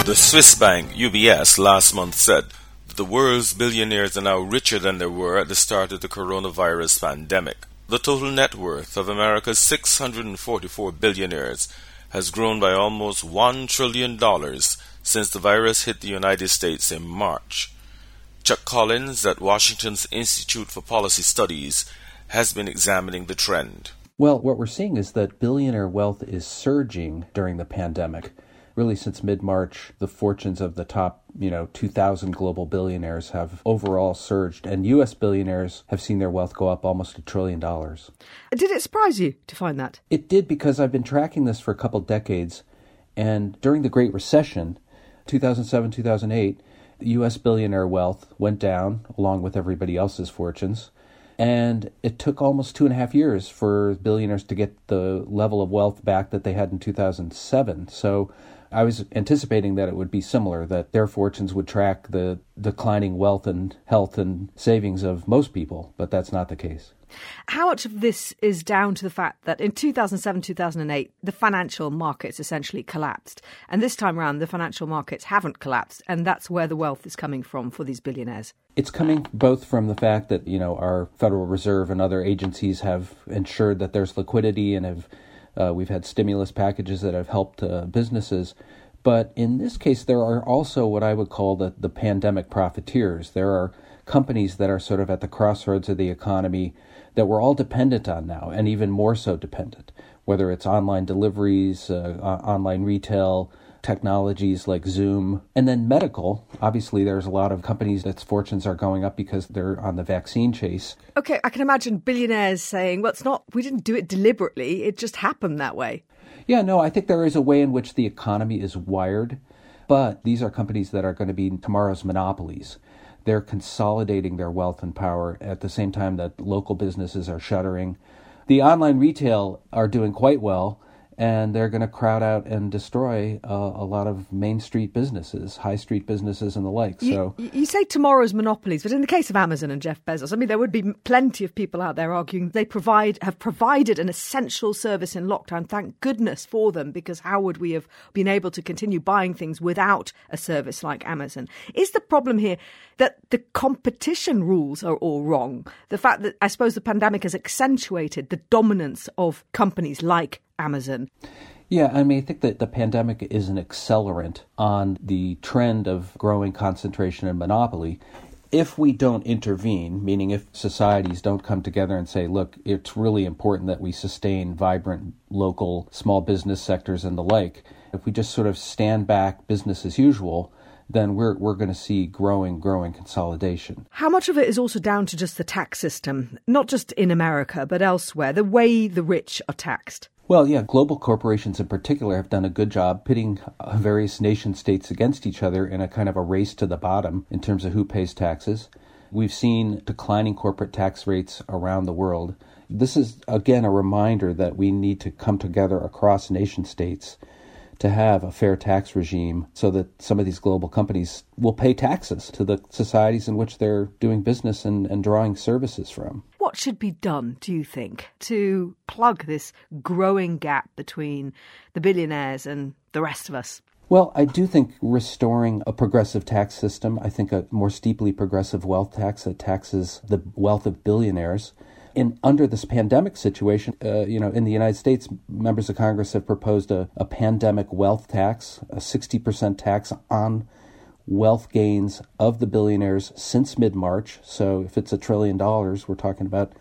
The Swiss bank UBS last month said that the world's billionaires are now richer than they were at the start of the coronavirus pandemic. The total net worth of America's 644 billionaires has grown by almost $1 trillion since the virus hit the United States in March. Chuck Collins at Washington's Institute for Policy Studies has been examining the trend. Well, what we're seeing is that billionaire wealth is surging during the pandemic. Really, since mid-March, the fortunes of the top, 2,000 global billionaires have overall surged, and U.S. billionaires have seen their wealth go up almost $1 trillion. Did it surprise you to find that? It did, because I've been tracking this for a couple decades, and during the Great Recession, 2007, 2008, U.S. billionaire wealth went down, along with everybody else's fortunes, and it took almost 2.5 years for billionaires to get the level of wealth back that they had in 2007. So I was anticipating that it would be similar, that their fortunes would track the declining wealth and health and savings of most people, but that's not the case. How much of this is down to the fact that in 2007, 2008, the financial markets essentially collapsed? And this time around, the financial markets haven't collapsed, and that's where the wealth is coming from for these billionaires. It's coming both from the fact that, our Federal Reserve and other agencies have ensured that there's liquidity and we've had stimulus packages that have helped businesses. But in this case, there are also what I would call the pandemic profiteers. There are companies that are sort of at the crossroads of the economy that we're all dependent on now, and even more so dependent, whether it's online deliveries, online retail, technologies like Zoom, and then medical. Obviously, there's a lot of companies that's fortunes are going up because they're on the vaccine chase. Okay, I can imagine billionaires saying, well, we didn't do it deliberately, it just happened that way. Yeah, no, I think there is a way in which the economy is wired, but these are companies that are going to be tomorrow's monopolies. They're consolidating their wealth and power at the same time that local businesses are shuttering. The online retail are doing quite well, and they're going to crowd out and destroy a lot of Main Street businesses, high street businesses and the like. You say tomorrow's monopolies, but in the case of Amazon and Jeff Bezos, there would be plenty of people out there arguing they have provided an essential service in lockdown. Thank goodness for them, because how would we have been able to continue buying things without a service like Amazon? Is the problem here that the competition rules are all wrong? The fact that I suppose the pandemic has accentuated the dominance of companies like Amazon. Yeah, I think that the pandemic is an accelerant on the trend of growing concentration and monopoly. If we don't intervene, meaning if societies don't come together and say, look, it's really important that we sustain vibrant local small business sectors and the like, if we just sort of stand back business as usual, then we're going to see growing consolidation. How much of it is also down to just the tax system, not just in America, but elsewhere, the way the rich are taxed? Well, yeah, global corporations in particular have done a good job pitting various nation states against each other in a kind of a race to the bottom in terms of who pays taxes. We've seen declining corporate tax rates around the world. This is, again, a reminder that we need to come together across nation states to have a fair tax regime so that some of these global companies will pay taxes to the societies in which they're doing business and drawing services from. What should be done, do you think, to plug this growing gap between the billionaires and the rest of us? Well, I do think restoring a progressive tax system, I think a more steeply progressive wealth tax that taxes the wealth of billionaires. Under this pandemic situation, in the United States, members of Congress have proposed a pandemic wealth tax, a 60% tax on wealth gains of the billionaires since mid-March. So if it's $1 trillion, we're talking about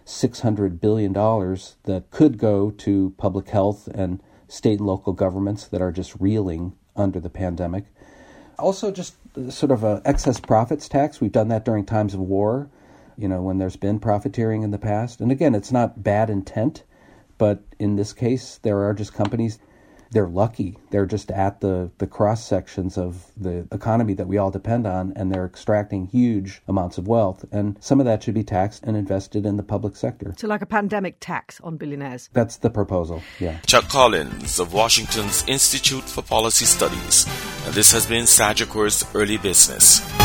$600 billion that could go to public health and state and local governments that are just reeling under the pandemic. Also, just sort of an excess profits tax. We've done that during times of war, when there's been profiteering in the past. And again, it's not bad intent, but in this case, there are just companies, they're lucky. They're just at the cross sections of the economy that we all depend on, and they're extracting huge amounts of wealth. And some of that should be taxed and invested in the public sector. So like a pandemic tax on billionaires? That's the proposal, yeah. Chuck Collins of Washington's Institute for Policy Studies. And this has been Sagicor's Early Business.